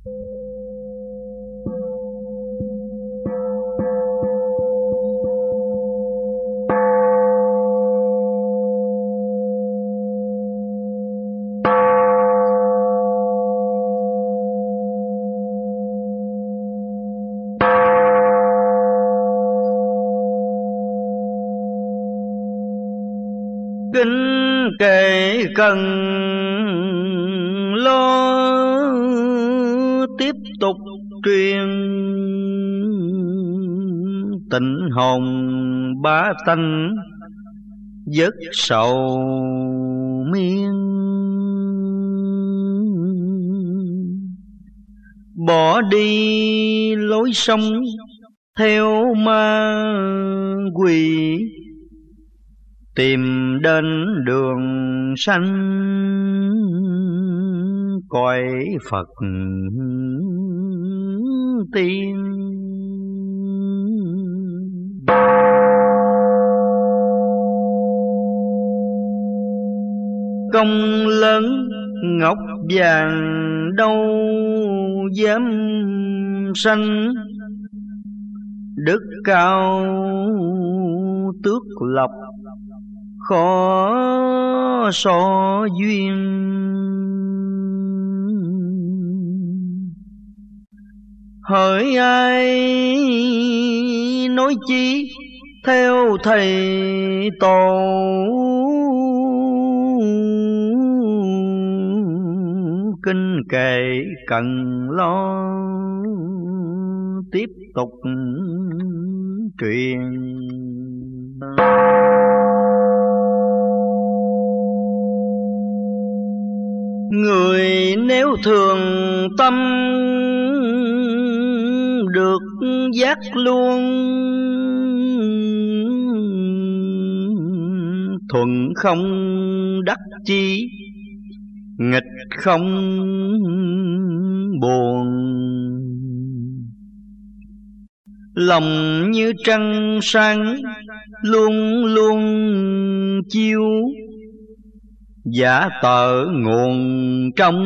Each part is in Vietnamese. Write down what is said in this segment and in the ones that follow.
Kính kệ cần lo tiếp tục truyền tình hồn bá tánh dứt sầu miên. Bỏ đi lối sống theo ma quỷ, tìm đến đường sanh cõi Phật tiên. Công lớn ngọc vàng đâu dám sanh, đức cao tước lộc khó so duyên. Hỡi ai nói chi theo thầy tổ, kinh kệ cần lo tiếp tục truyền. Người nếu thường tâm được giác luôn, thuận không đắc chi, nghịch không buồn. Lòng như trăng sáng luôn luôn chiếu, giả tờ nguồn trong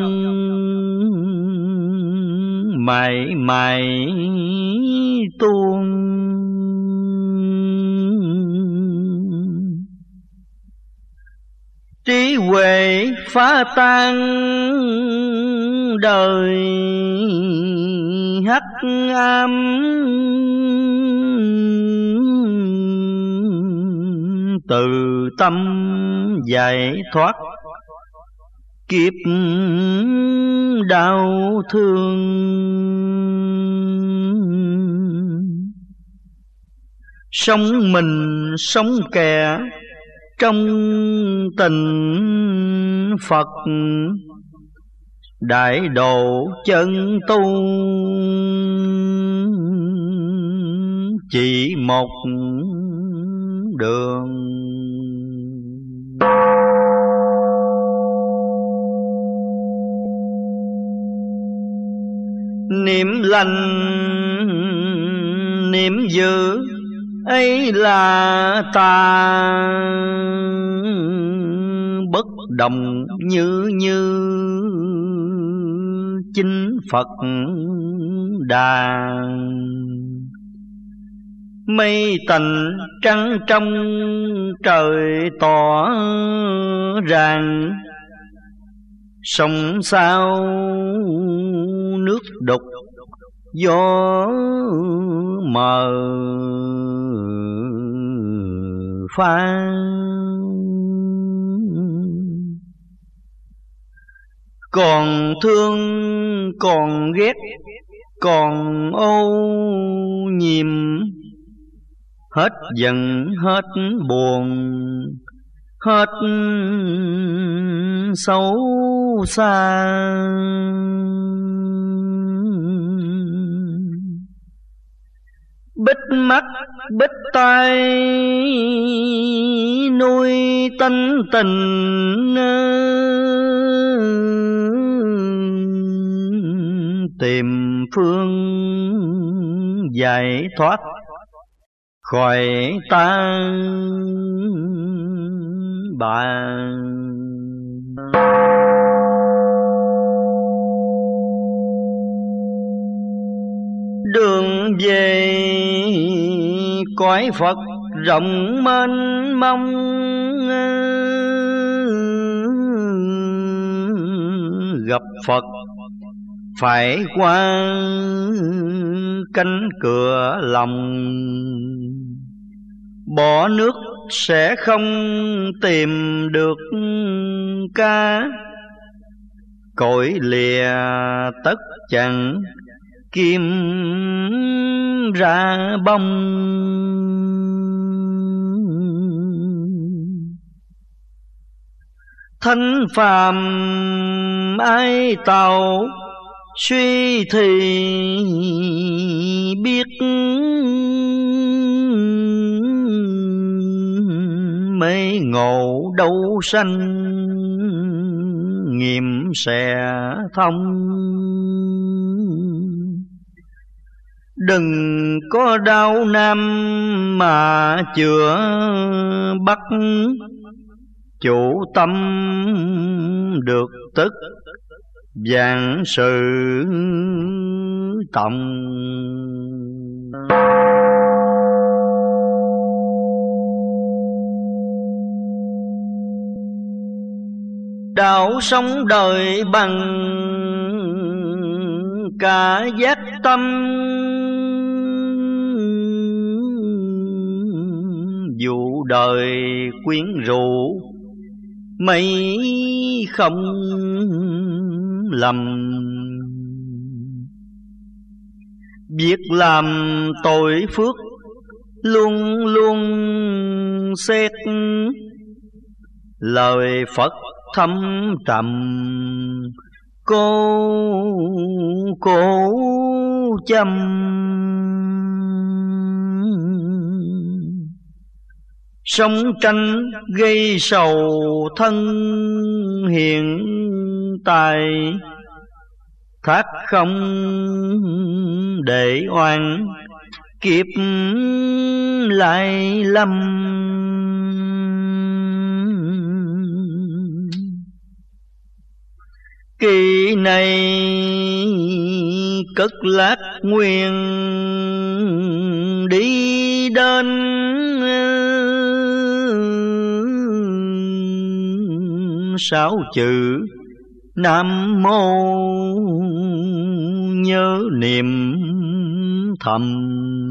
mãi mãi tuôn. Trí huệ phá tan đời hắc ám, từ tâm giải thoát kiếp đau thương. Sống mình sống kẻ trong tình Phật, đại độ chân tu chỉ một đường. Niệm lành niệm dữ ấy là ta, bất động như chính Phật đà. Mây tạnh trắng trong trời tỏ ràng, sông sao nước đục gió mờ pha. Còn thương còn ghét còn ô nhiễm, hết giận hết buồn hết xấu xa. Bích mắt bích tai nuôi tánh tình, tìm phương giải thoát khỏi tan bà. đường về cõi Phật rộng mênh mông, gặp Phật phải qua cánh cửa lòng. Bỏ nước sẽ không tìm được cá, cội lìa tất chẳng kim ra bông. Thánh phàm ai tàu suy thì biết, mê ngộ đâu sanh nghiệm sẽ thông. Đừng có đau nam mà chữa bắc, chủ tâm được tức vạn sự tòng. Đạo sống đời bằng cả giác tâm, dù đời quyến rũ mấy không lầm. Biết làm tội phước luôn luôn xét, lời Phật thâm trầm cố chăm. Sống tranh gây sầu thân hiện tại, thác không để oan kiếp lại lâm. Kỳ này cất lát nguyện đi đến, sáu chữ Nam Mô nhớ niệm thầm.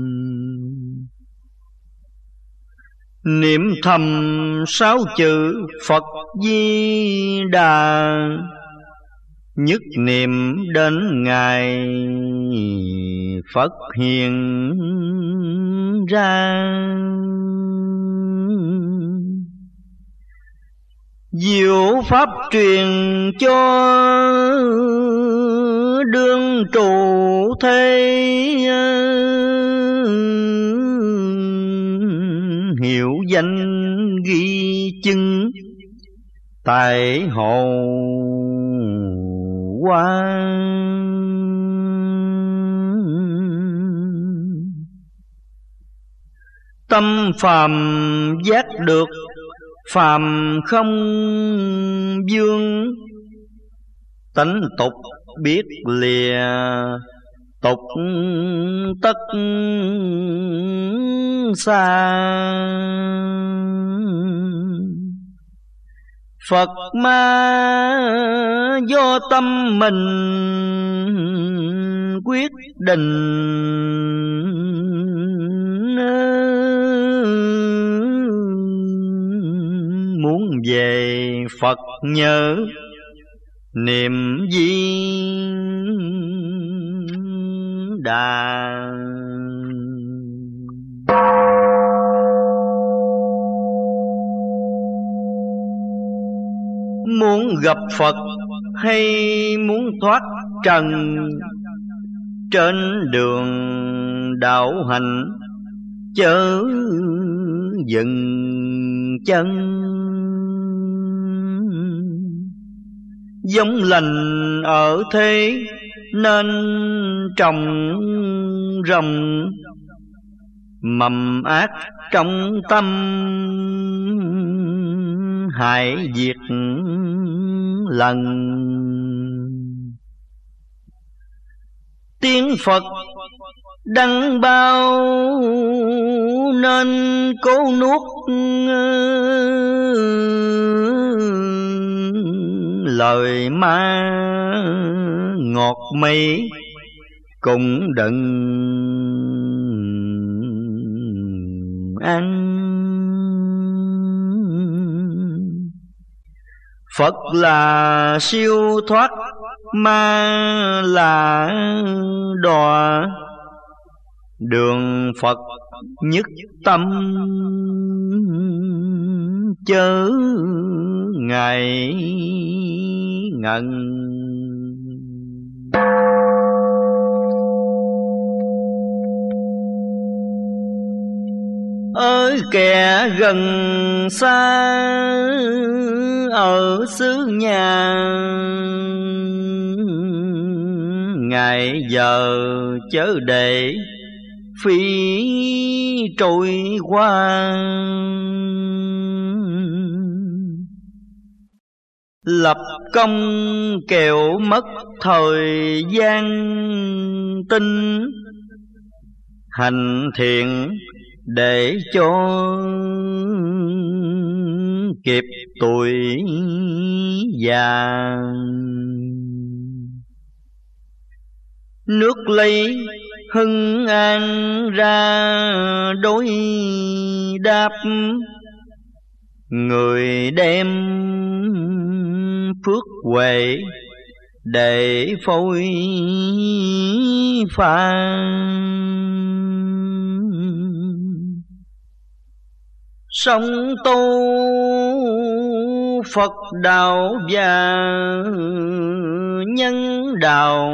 Niệm thầm sáu chữ Phật Di Đà, nhất niệm đến ngày Phật hiện ra. Diệu pháp truyền cho đương trụ thế, hiệu danh ghi chứng tại hồ Hoa. Tâm phàm giác được phàm không vương, tánh tục biết lìa tục tất xa. Phật ma do tâm mình quyết định, muốn về Phật nhớ niệm Di Đà. Muốn gặp Phật hay muốn thoát trần, trên đường đạo hành chớ dừng chân. Giống lành ở thế nên trồng rồng, mầm ác trong tâm hại diệt lần. Tiếng Phật đắng bao nên cố nuốt lời ma ngọt mây cũng đừng ăn. Phật là siêu thoát, ma là đọa, đường Phật nhất tâm chớ ngại ngần. Ơi kẻ gần xa ở xứ nhà, ngày giờ chớ để phi trôi qua. Lập công kẻo mất thời gian tinh, hành thiện để cho kịp tuổi già. Nước lấy hưng an ra đối đáp, người đem phước huệ để phôi pha. Sống tu Phật đạo và nhân đạo,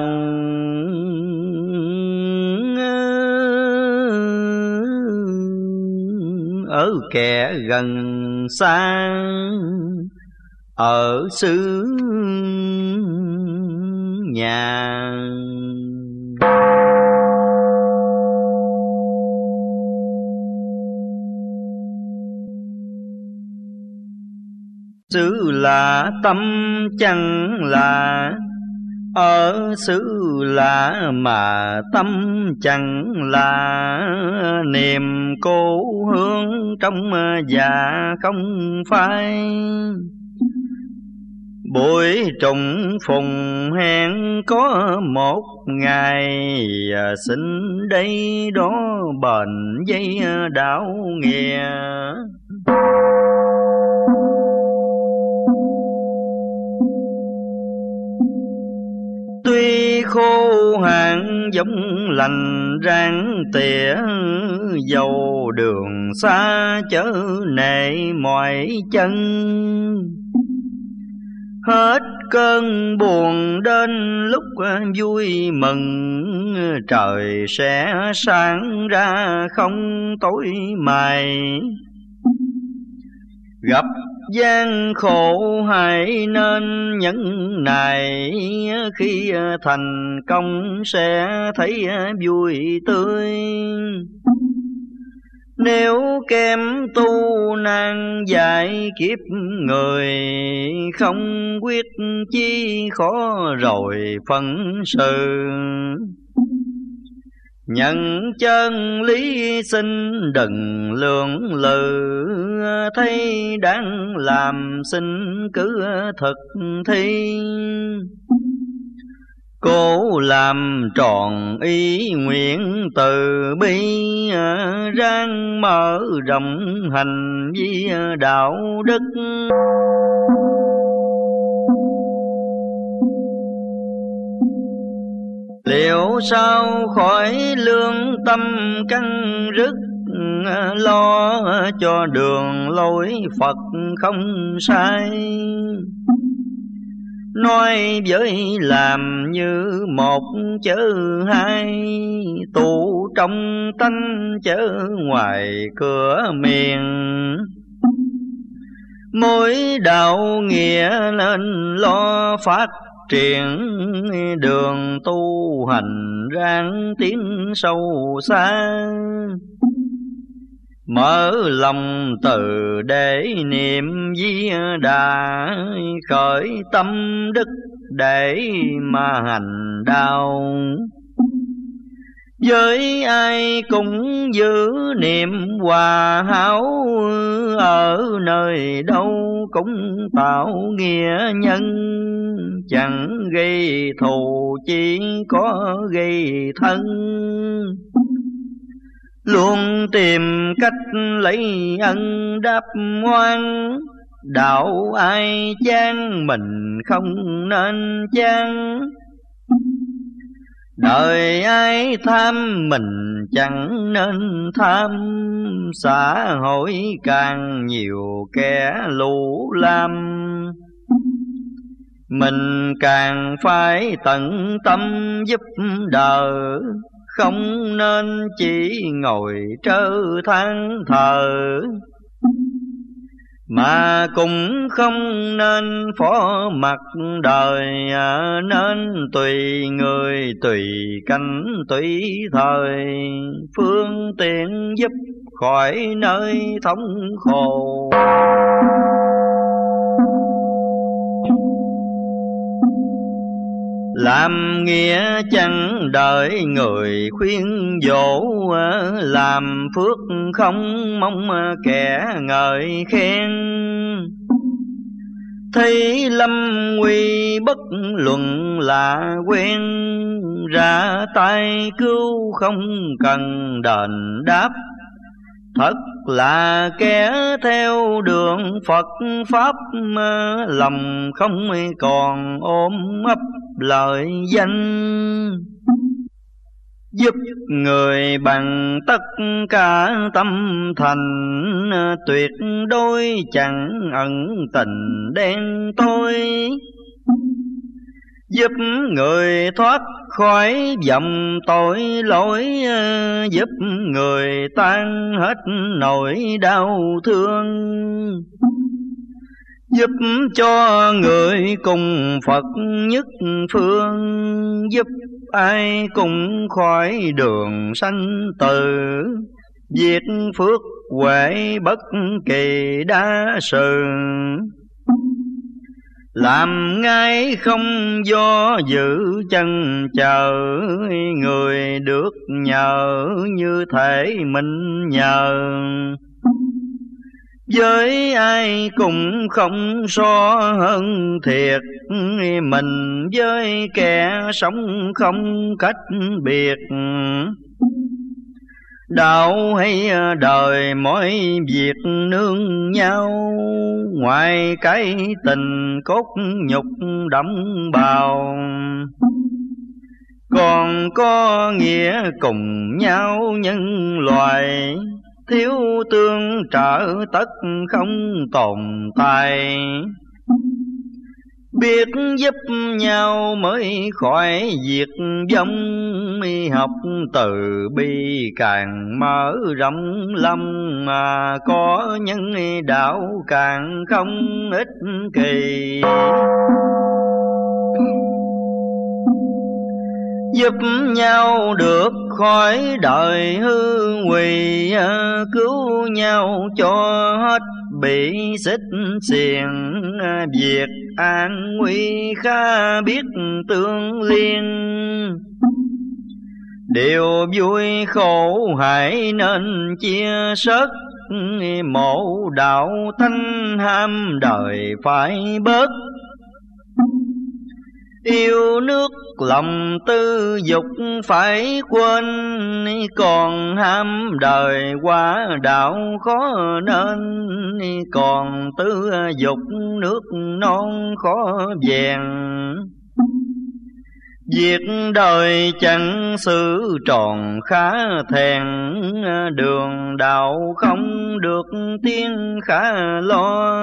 ở kẻ gần xa ở xứ nhà. Xứ lạ tâm chẳng lạ, ở xứ lạ mà tâm chẳng lạ. Niềm cố hương trong dạ không phai, buổi trùng phùng hẹn có một ngày. Xin đây đó bền dây đạo nghĩa. Tuy khô hạn giống lành ráng tỉa, dầu đường xa chớ nể mỏi chân. Hết cơn buồn đến lúc vui mừng, trời sẽ sáng ra không tối mày. Gặp gian khổ hãy nên nhẫn nại, khi thành công sẽ thấy vui tươi. Nếu kém tu nan giải kiếp người, không quyết chi khó rồi phân sự. Nhận chân lý xin đừng lưỡng lự, thấy đáng làm xin cứ thực thi. Cố làm tròn ý nguyện từ bi, ráng mở rộng hành vi đạo đức. Liệu sao khỏi lương tâm căng rứt, lo cho đường lối Phật không sai. Nói với làm như một chớ hai, tụ trong tánh chớ ngoài cửa miền. Mỗi đạo nghĩa nên lo phát triển, đường tu hành ráng tiến sâu xa. Mở lòng từ để niệm Di Đà, khởi tâm đức để mà hành đạo. Với ai cũng giữ niệm hòa hảo, ở nơi đâu cũng tạo nghĩa nhân. Chẳng gây thù chỉ có gây thân, luôn tìm cách lấy ân đáp ngoan. Đạo ai chán mình không nên chán, đời ai tham mình chẳng nên tham. Xã hội càng nhiều kẻ lũ lam, mình càng phải tận tâm giúp đời. Không nên chỉ ngồi trơ than thờ, mà cũng không nên phó mặc đời. Nên tùy người tùy cảnh tùy thời, phương tiện giúp khỏi nơi thống khổ. Làm nghĩa chẳng đợi người khuyên dỗ, làm phước không mong kẻ ngợi khen. Thấy lâm nguy bất luận là quen, ra tay cứu không cần đền đáp. Thật là kẻ theo đường Phật Pháp, lòng không còn ôm ấp lợi danh. Giúp người bằng tất cả tâm thành, tuyệt đối chẳng ẩn tình đen tối. Giúp người thoát khỏi vòng tội lỗi, giúp người tan hết nỗi đau thương. Giúp cho người cùng Phật nhất phương, giúp ai cũng khỏi đường sanh tử. Việc phước huệ bất kỳ đa sự, làm ngay không do dự chân chờ. Người được nhờ như thể mình nhờ, với ai cũng không so hơn thiệt. Mình với kẻ sống không cách biệt, đạo hay đời mỗi việc nương nhau. Ngoài cái tình cốt nhục đẫm bào, còn có nghĩa cùng nhau nhân loài. Thiếu tương trợ tất không tồn tại, biết giúp nhau mới khỏi việc vong. Học từ bi càng mở rộng lâm, mà có nhân đạo càng không ích kỳ. Giúp nhau được khỏi đời hư nguy, cứu nhau cho hết bị xích xiềng. Việc an nguy khá biết tương liên, điều vui khổ hại nên chia sớt. Mộ đạo thanh ham đời phải bớt, yêu nước lòng tư dục phải quên. Còn ham đời quá đạo khó nên, còn tư dục nước non khó vẹn. Việc đời chẳng xử tròn khá thèn, đường đạo không được tiên khá lo.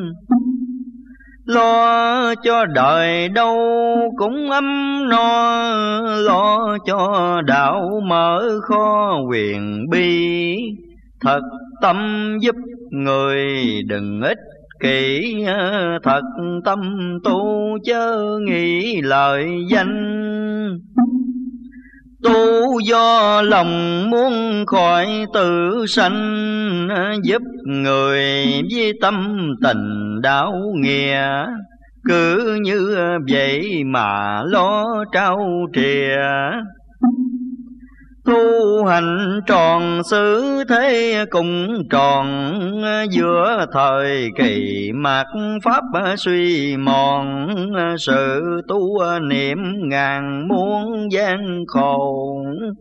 Lo cho đời đâu cũng ấm no, lo cho đạo mở kho quyền bi. Thật tâm giúp người đừng ích kỷ, thật tâm tu chớ nghĩ lời danh. Tu do lòng muốn khỏi tự sanh, giúp người với tâm tình đạo nghĩa. Cứ như vậy mà lo trao trìa, tu hành tròn xứ thế cùng tròn, giữa thời kỳ mạt pháp suy mòn, sự tu niệm ngàn muôn gian khổ.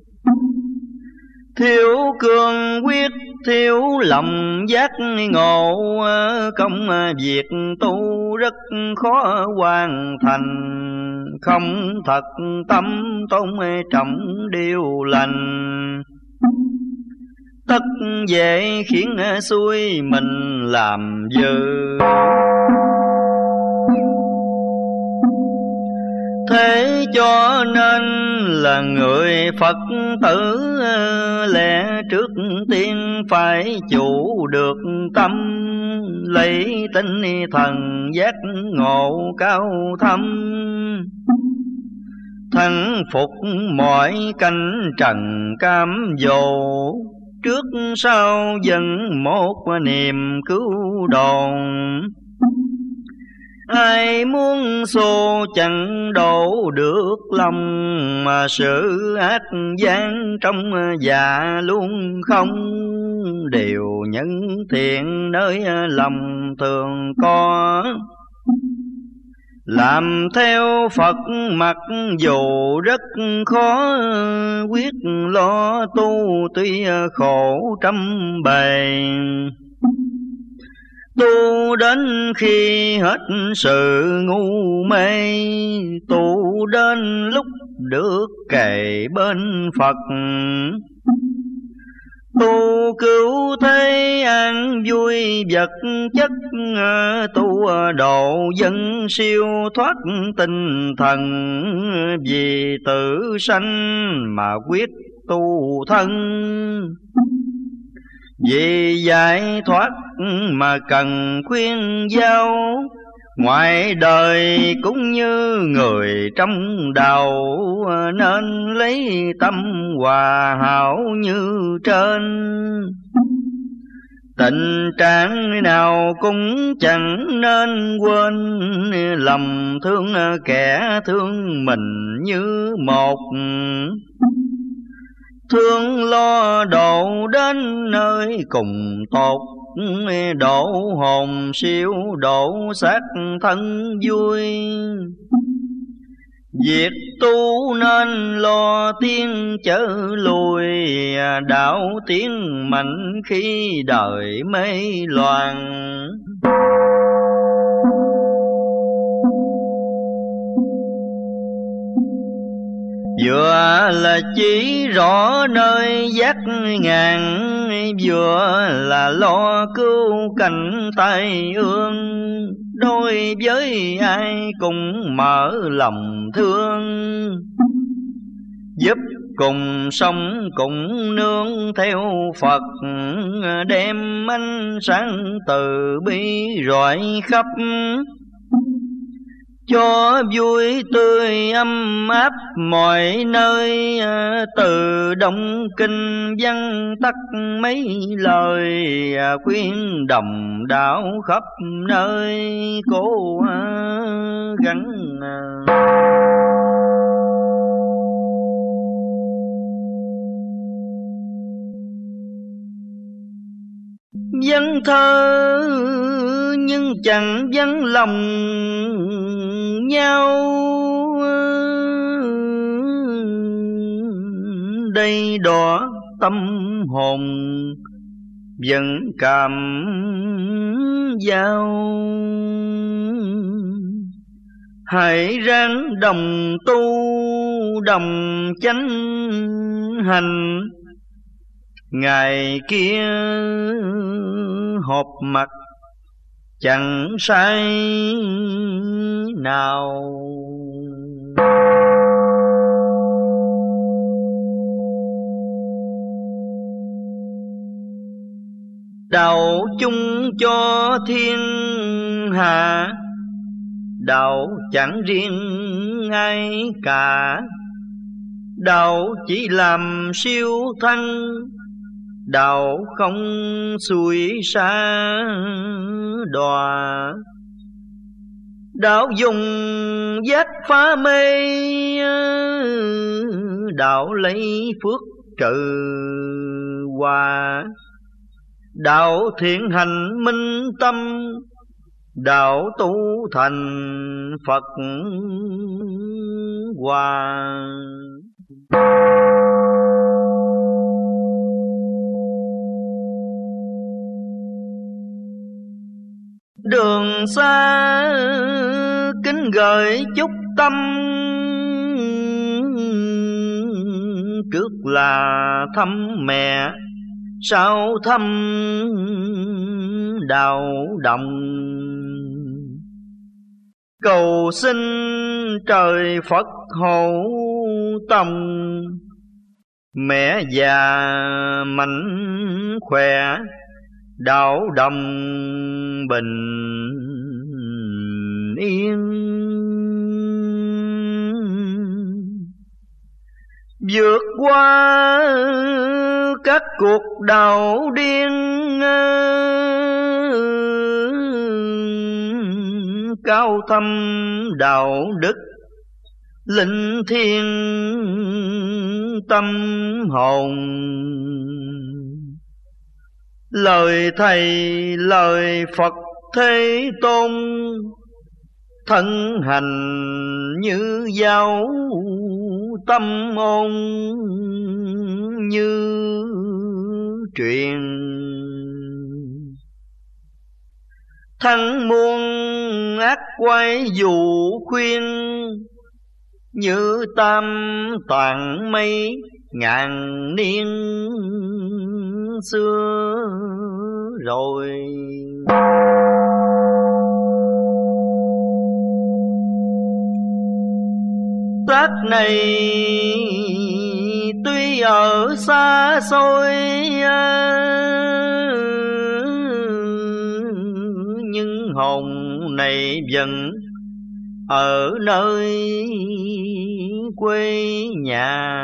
Thiếu cương quyết, thiếu lòng giác ngộ, công việc tu rất khó hoàn thành. Không thật tâm tôn trọng điều lành, tất dễ khiến xuôi mình làm dư. Thế cho nên là người Phật tử lẽ trước tiên phải chủ được tâm, lấy tinh thần giác ngộ cao thâm, thắng phục mọi cảnh trần cam dỗ, trước sau dần một niềm cứu độ. Ai muốn xô chẳng đổ được lòng, mà sự ác gian trong dạ luôn không. Điều nhân thiện nơi lòng thường có, làm theo Phật mặc dù rất khó. Quyết lo tu tuy khổ trăm bề, tu đến khi hết sự ngu mê. Tu đến lúc được kề bên Phật, tu cứu thế an vui vật chất. Tu độ dân siêu thoát tinh thần, vì tử sanh mà quyết tu thân. Vì giải thoát mà cần khuyên giao, ngoài đời cũng như người trong đầu, nên lấy tâm hòa hảo như trên. Tình trạng nào cũng chẳng nên quên, lòng thương kẻ thương mình như một. Thương lo độ đến nơi cùng tốt, độ hồn siêu độ xác thân vui. Việc tu nên lo tiến chớ lùi, đạo tiến mạnh khi đời mê loạn. Vừa là chỉ rõ nơi giác ngàn, vừa là lo cứu cảnh tai ương. Đối với ai cũng mở lòng thương, giúp cùng sống cùng nương theo Phật. Đem ánh sáng từ bi rọi khắp, cho vui tươi ấm áp mọi nơi. Từ Đông Kinh văn tắt mấy lời, khuyên đồng đạo khắp nơi cố gắng. Văn thơ nhưng chẳng vắng lòng nhau, đây đỏ tâm hồn vẫn cảm giao. Hãy ráng đồng tu đồng chánh hành, ngày kia họp mặt chẳng sai nào. Đạo chung cho thiên hạ, đạo chẳng riêng ai cả. Đạo chỉ làm siêu thân, đạo không xuôi xa đọa. Đạo dùng giác phá mê, đạo lấy phước trừ hòa. Đạo thiện hành minh tâm, đạo tu thành Phật hòa. Đường xa kính gửi chúc tâm, trước là thăm mẹ, sau thăm đạo đồng. Cầu xin trời Phật hộ tông, mẹ già mạnh khỏe, đạo đồng bình yên. Vượt qua các cuộc đảo điên, cao thâm đạo đức linh thiêng tâm hồn. Lời Thầy lời Phật Thế Tôn, thân hành như giáo tâm ôn như truyền. Thắng muôn ác quay dù khuyên, như tam tạng mây ngàn niên xưa rồi. Xác này tuy ở xa xôi, nhưng hồn này vẫn ở nơi quê nhà.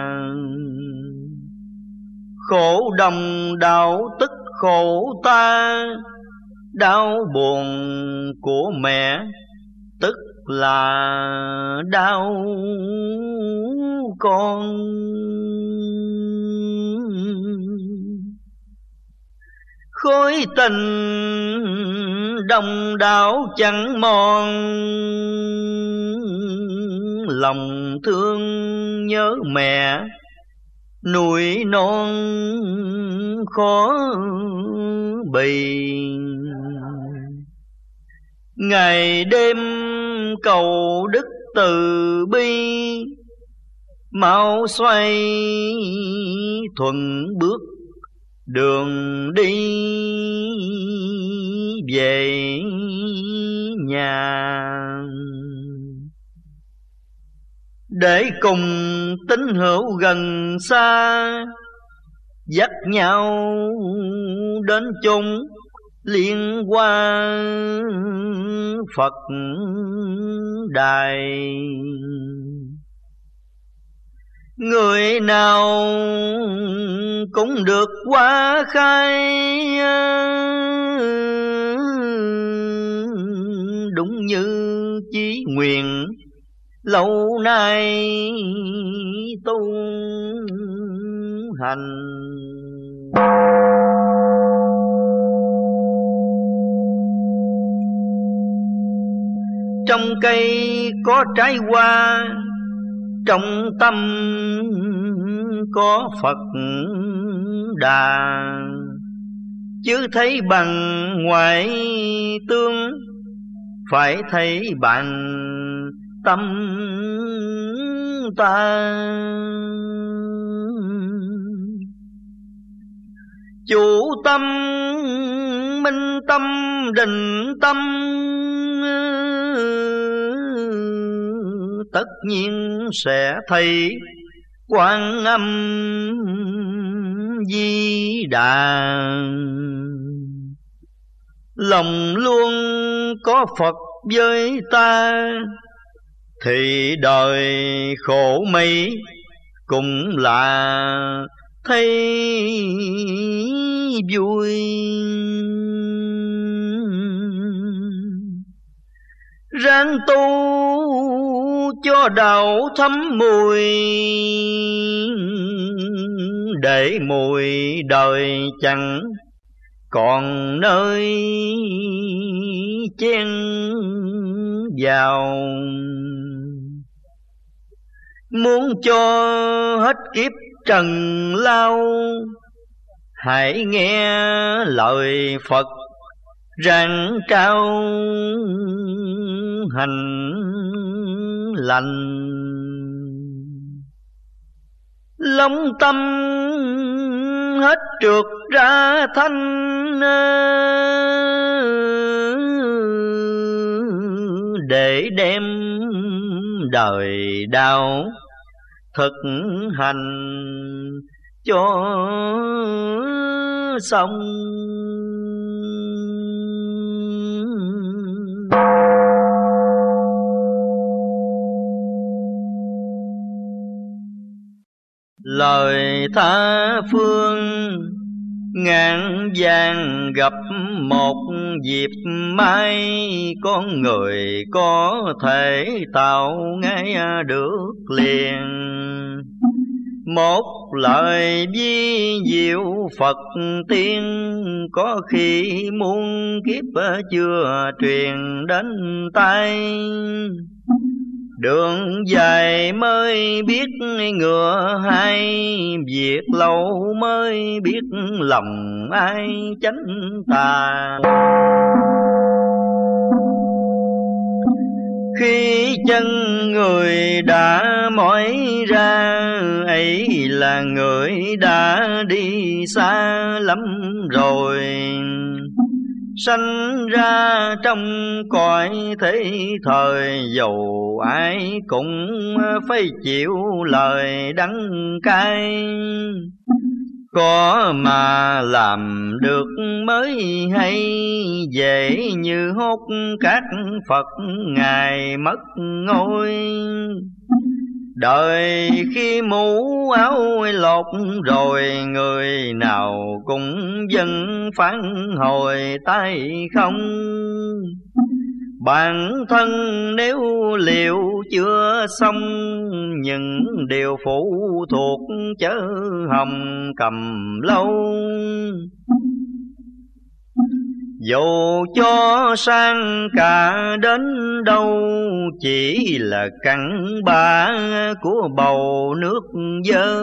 Khổ đồng đạo tức khổ ta, đau buồn của mẹ tức là đau con. Khối tình đồng đạo chẳng mòn, lòng thương nhớ mẹ nuôi non khó bì. Ngày đêm cầu đức từ bi, mau xoay thuận bước đường đi về nhà. Để cùng tín hữu gần xa, dắt nhau đến chung liên hoa Phật đài. Người nào cũng được hóa khai, đúng như chí nguyện lâu nay tu hành. Trong cây có trái hoa, trong tâm có Phật đà. Chứ thấy bằng ngoại tương, phải thấy bằng tâm ta. Chủ tâm minh tâm định tâm, tất nhiên sẽ thấy Quan Âm Di Đà. Lòng luôn có Phật với ta, thì đời khổ mấy cũng là thấy vui. Ráng tu cho đậu thấm mùi, để mùi đời chẳng còn nơi chen vào. Muốn cho hết kiếp trần lao, hãy nghe lời Phật rạng trao hành lành. Lòng tâm hết trượt ra thanh, để đem đời đạo thực hành cho xong. Lời tha phương ngàn vàng gặp một dịp mai, con người có thể tạo ngay được liền. Một lời vi diệu Phật tiên, có khi muôn kiếp chưa truyền đến tai. Đường dài mới biết ngựa hay, việc lâu mới biết lòng ai chánh tà. Khi chân người đã mỏi ra, ấy là người đã đi xa lắm rồi. Sanh ra trong cõi thế thời, dầu ai cũng phải chịu lời đắng cay. Có mà làm được mới hay, dễ như hốt cát Phật Ngài mất ngôi. Đời khi mũ áo lột rồi, người nào cũng dâng phán hồi tay không. Bản thân nếu liệu chưa xong, những điều phụ thuộc chớ hồng cầm lâu. Dù cho sang cả đến đâu, chỉ là cặn bã của bầu nước dơ.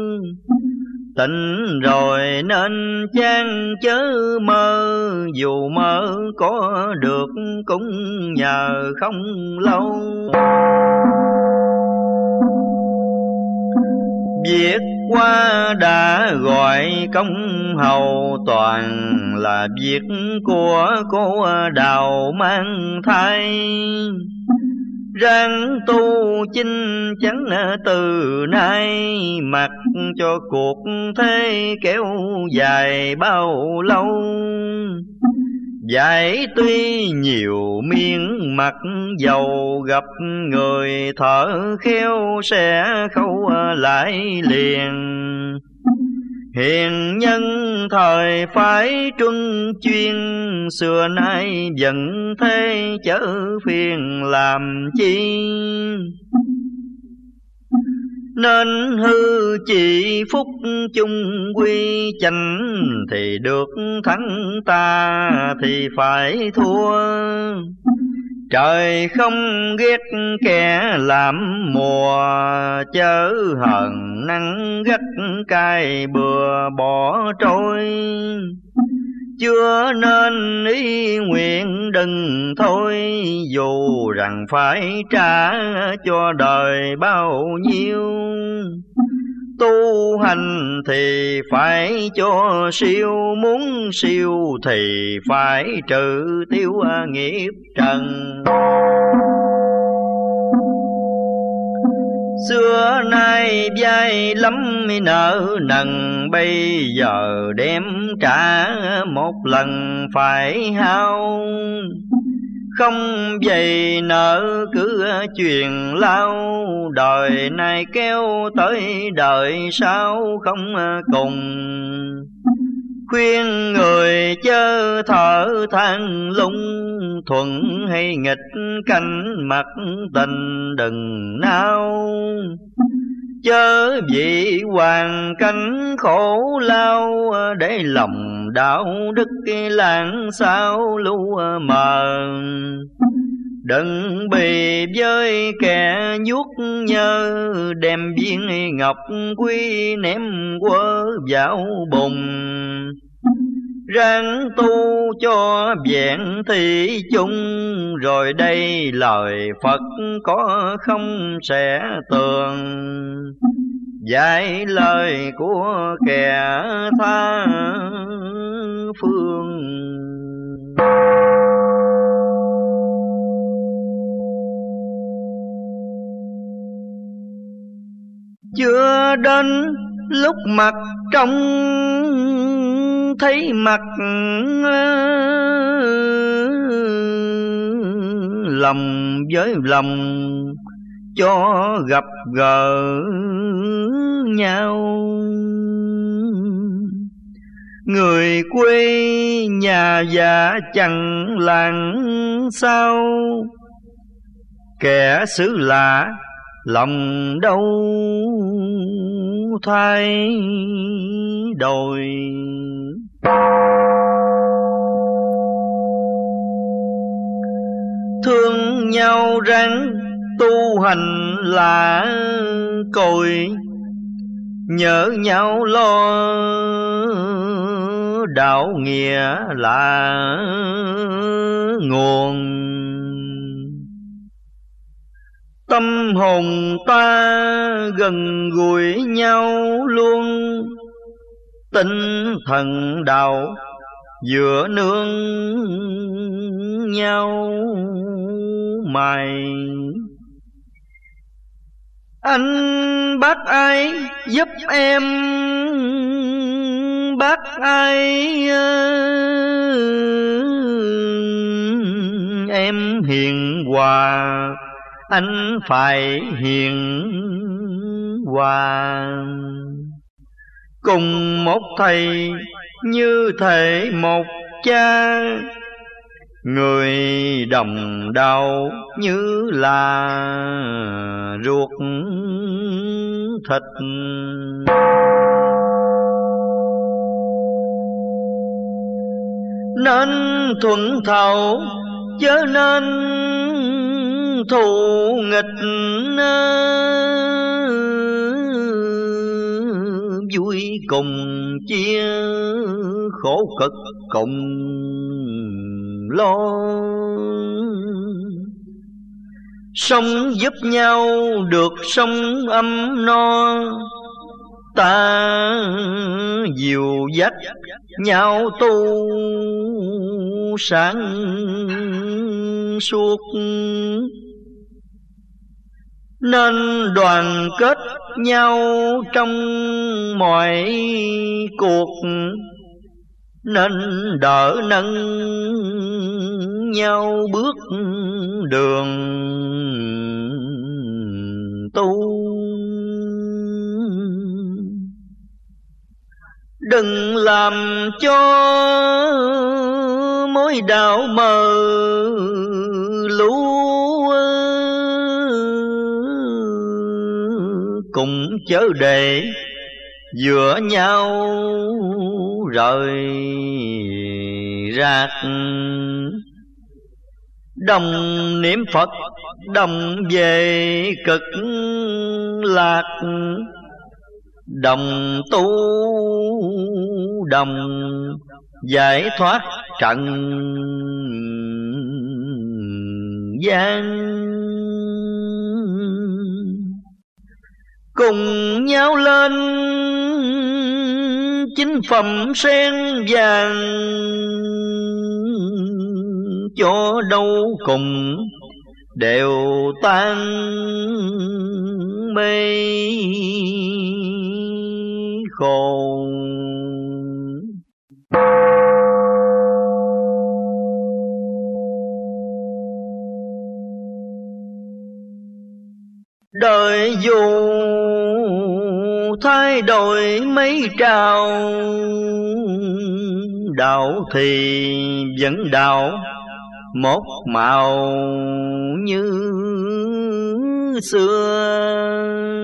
Tỉnh rồi nên chan chớ mơ, dù mơ có được cũng nhờ không lâu. Việc qua đã gọi công hầu, toàn là việc của cô Đào mang thai. Ráng tu chinh chắn từ nay, mặc cho cuộc thế kéo dài bao lâu. Giải tuy nhiều miếng mặt dầu, gặp người thợ khéo sẽ khâu lại liền. Hiền nhân thời phải truân chuyên, xưa nay vẫn thế chớ phiền làm chi. Nên hư chỉ phúc chung quy, chánh thì được thắng ta thì phải thua. Trời không ghét kẻ làm mùa, chớ hờn nắng gắt cay bừa bỏ trôi. Chưa nên ý nguyện đừng thôi, dù rằng phải trả cho đời bao nhiêu. Tu hành thì phải cho siêu, muốn siêu thì phải trừ tiêu nghiệp trần. Xưa nay vay lắm nợ nần, bây giờ đem trả một lần phải hao. Không vậy nợ cứ truyền lao, đời này kéo tới đời sau không cùng. khuyên người chớ thở than lung thuận hay nghịch canh mặt tình đừng nao. Chớ vì hoàn cảnh khổ lao để lòng đạo đức lãng sao lu mờ. Đừng bị với kẻ vuốt nhơ đem viên ngọc quý ném quơ vào bùn. Ráng tu cho vẹn thị chung rồi đây lời Phật có không sẽ tường. Dạy lời của kẻ tha phương. Chưa đến lúc mặt trong thấy mặt lòng với lòng cho gặp gỡ nhau. Người quê nhà già chẳng làng sao, kẻ xứ lạ lòng đâu thay đổi. Thương nhau ráng tu hành là cội, nhớ nhau lo đạo nghĩa là nguồn. Tâm hồn ta gần gũi nhau luôn, tinh thần đạo giữa nương nhau mày. Anh bác ai giúp em, bác ai em hiền hòa, anh phải hiền hòa. Cùng một thầy như thể một cha, người đồng đạo như là ruột thịt. Nên thuận thảo chớ nên thù nghịch, vui cùng chia khổ cực cùng lo. Sống giúp nhau được sống ấm no, ta dìu dắt nhau tu sáng suốt. Nên đoàn kết nhau trong mọi cuộc, nên đỡ nâng nhau bước đường tu. Đừng làm cho mối đạo mờ lũ, cùng chớ để giữa nhau rời rạc. Đồng niệm Phật đồng về cực lạc, đồng tu đồng giải thoát trần gian. Cùng nhau lên chính phẩm sen vàng, cho đâu cùng đều tan mê khổ. Đời dù thay đổi mấy trào, đạo thì vẫn đạo, một màu như xưa.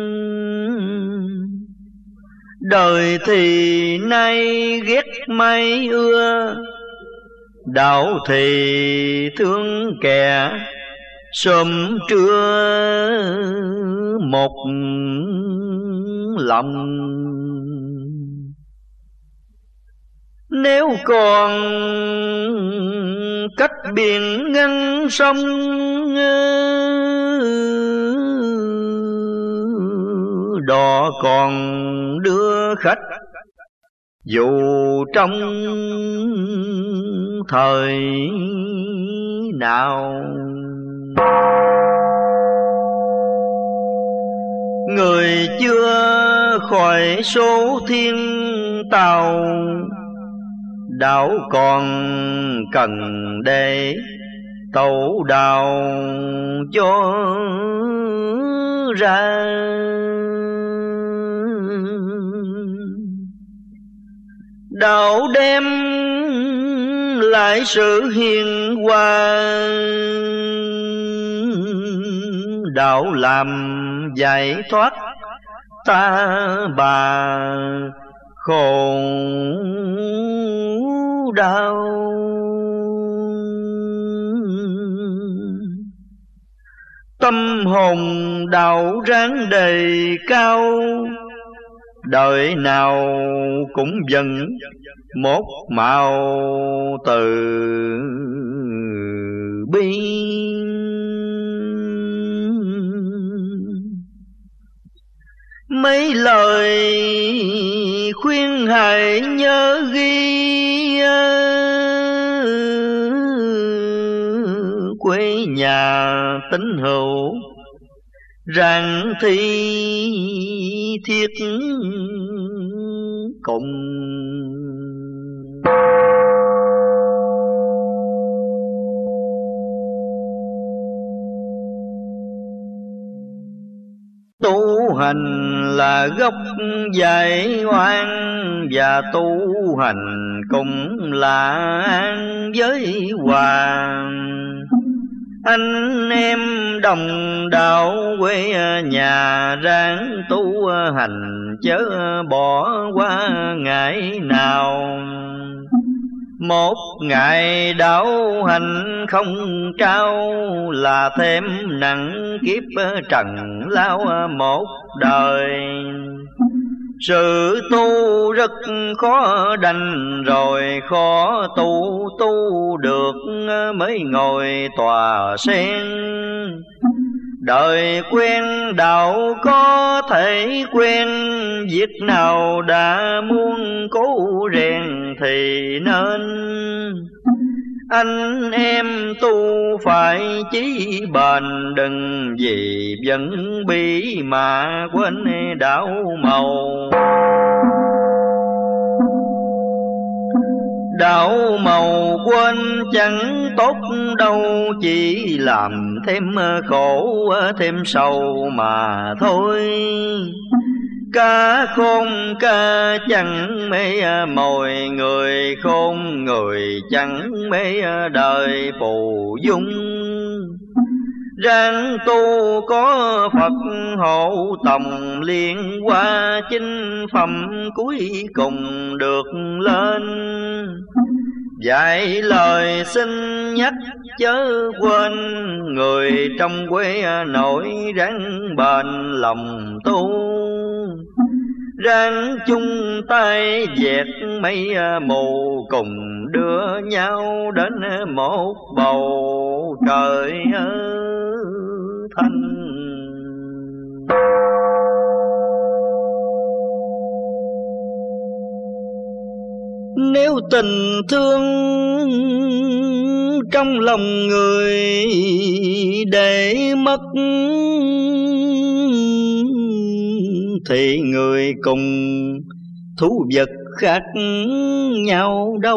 Đời thì nay ghét may ưa, đạo thì thương kẻ sớm trưa một lòng. Nếu còn cách biển ngăn sông, đò còn đưa khách, dù trong thời nào. Người chưa khỏi số thiên tàu, đạo còn cần để tẩu đào cho ra. Đạo đem lại sự hiền hòa, đạo làm giải thoát ta bà khổ đau. Tâm hồn đạo ráng đề cao, đời nào cũng dần một màu từ bi. Mấy lời khuyên hãy nhớ ghi, quê nhà tín hữu rằng thi thiết cùng. Tu hành là gốc giải oan, và tu hành cũng là an giới hòa. Anh em đồng đạo quê nhà, ráng tu hành chớ bỏ qua ngày nào. Một ngày đạo hành không trao, là thêm nặng kiếp trần lao một đời. Sự tu rất khó đành, rồi khó tu được mới ngồi tòa sen. Đời quen đạo có thể quen, việc nào đã muốn cố rèn thì nên. Anh em tu phải chí bền, đừng vì vẫn bi mà quên đạo màu. Đạo màu quên chẳng tốt đâu, chỉ làm thêm khổ thêm sầu mà thôi. Cá khôn cá chẳng mê mồi, người khôn người chẳng mê đời phù dung. Ráng tu có Phật hộ tòng, liên qua chinh phẩm cuối cùng được lên. Dạy lời xin nhắc chớ quên, người trong quê nội ráng bền lòng tu. Ráng chung tay dẹp mây mù, cùng đưa nhau đến một bầu trời thanh. Nếu tình thương trong lòng người để mất, thì người cùng thú vật khác nhau đâu.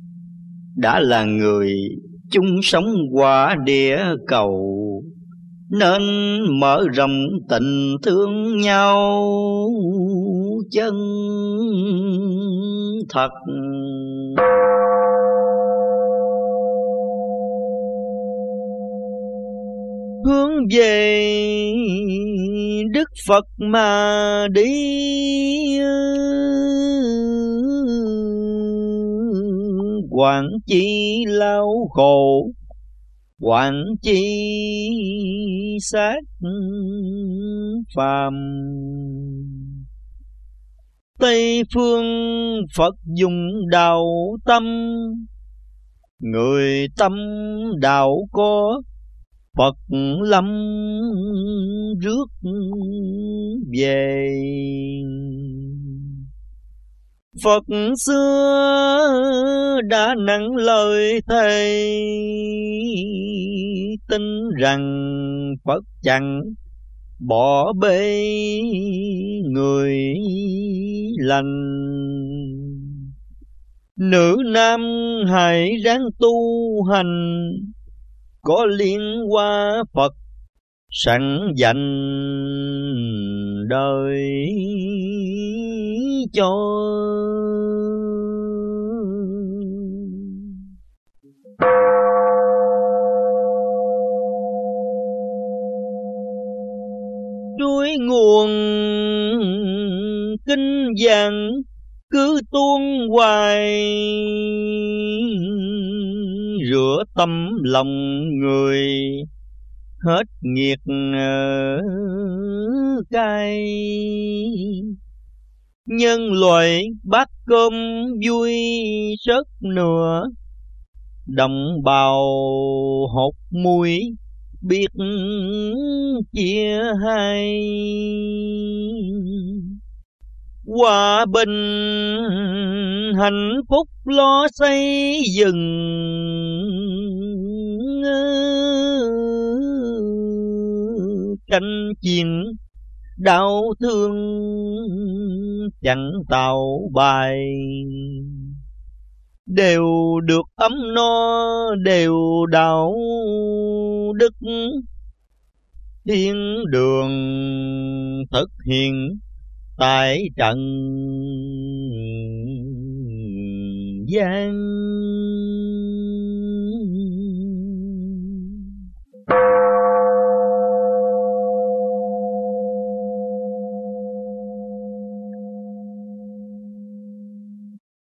Đã là người chung sống qua địa cầu, nên mở rộng tình thương nhau chân thật. Hướng về Đức Phật mà đi, quảng chi lao khổ, quảng chi xác phàm. Tây phương Phật dùng đạo tâm, người tâm đạo có, Phật lâm rước về. Phật xưa đã nặng lời thề, tin rằng Phật chẳng bỏ bê người lành. Nữ nam hãy ráng tu hành, có liên hoa Phật sẵn dành đời cho. Suối nguồn kinh vàng cứ tuôn hoài, rửa tâm lòng người hết nghiệt cay. Nhân loại bát cơm vui rất nửa, đồng bào hột muối biết chia hai. Hòa bình hạnh phúc lo xây dựng, tranh chiến đau thương chẳng tạo bài. Đều được ấm no đều đạo đức, thiên đường thực hiện tại trần gian.